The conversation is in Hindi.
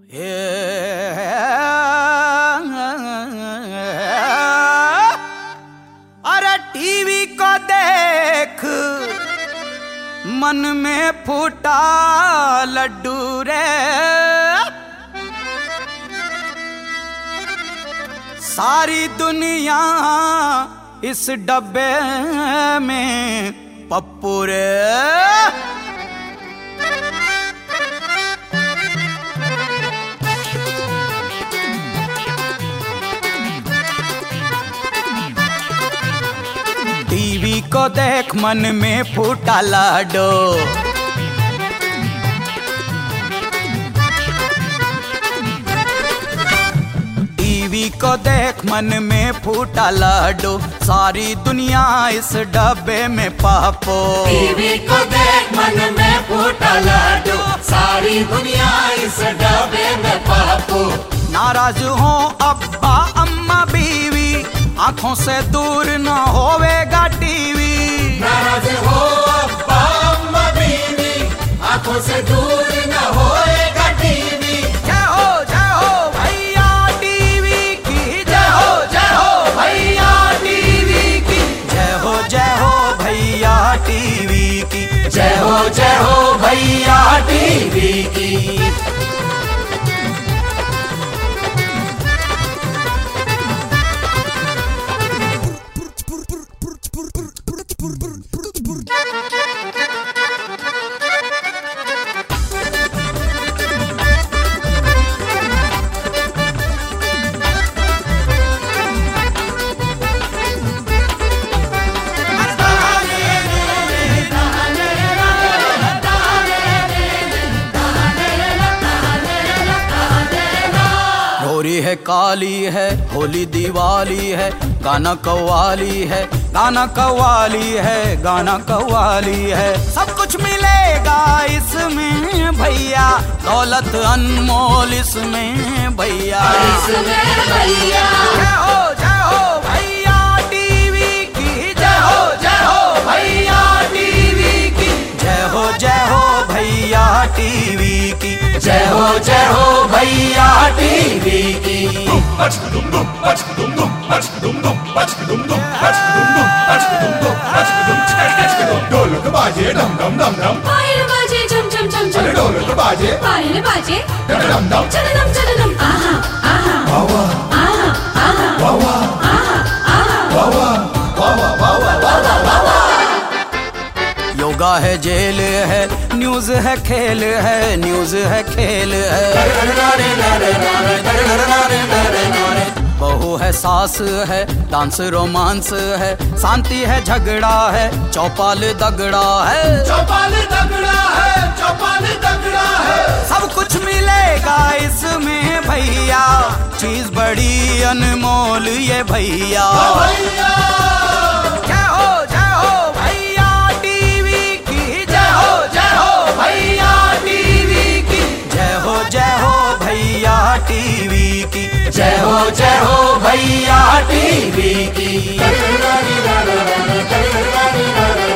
अरे टीवी को देख मन में फूटा लड्डू रे, सारी दुनिया इस डब्बे में पप्पू रे। टीवी को देख मन में फूटा लाडो, टीवी को देख मन में फूटा लाडो, सारी दुनिया इस डब्बे में पापो। टीवी को देख मन में फूटा लाडो, सारी दुनिया इस डब्बे में पापो। नाराज हो अब्बा अम्मा बीवी, आंखों से दूर न होवेगा टीवी। नाराज हो अब्बा अम्मा बीवी, आंखों से दूर न होएगा टीवी। जय हो भैया टीवी की, जय हो भैया टीवी की, जय हो भैया टीवी की, जय हो भैया टीवी की। होली है काली है, होली दिवाली है, गाना कव्वाली है, गाना कव्वाली है, गाना कव्वाली है। सब कुछ मिलेगा इसमें भैया, दौलत अनमोल इसमें भैया। जय हो भैया टीवी की, जय हो भैया टीवी की, जय हो भैया टीवी की, जय हो भैया टीवी की। ढोलक बाजे डम डम डम डम, पायल बाजे झम झम झम झम, ढोलक बाजे पायल बाजे डम डम चलनम चलनम। आहा आहा वावा आहा आहा वावा आहा आहा वावा वावा वावा वावा। योगा है जेल है, न्यूज है खेल है, न्यूज है खेल है। बहू है सास है, डांस रोमांस है, शांति है झगड़ा है, चौपाल दगड़ा है, चौपाल दगड़ा है, चौपाल दगड़ा है। सब कुछ मिलेगा इसमें भैया, चीज बड़ी अनमोल ये भैया। जय हो भैया टीवी की, जय हो भैया टीवी की, जय हो भैया टीवी की, जय हो भैया टीवी की।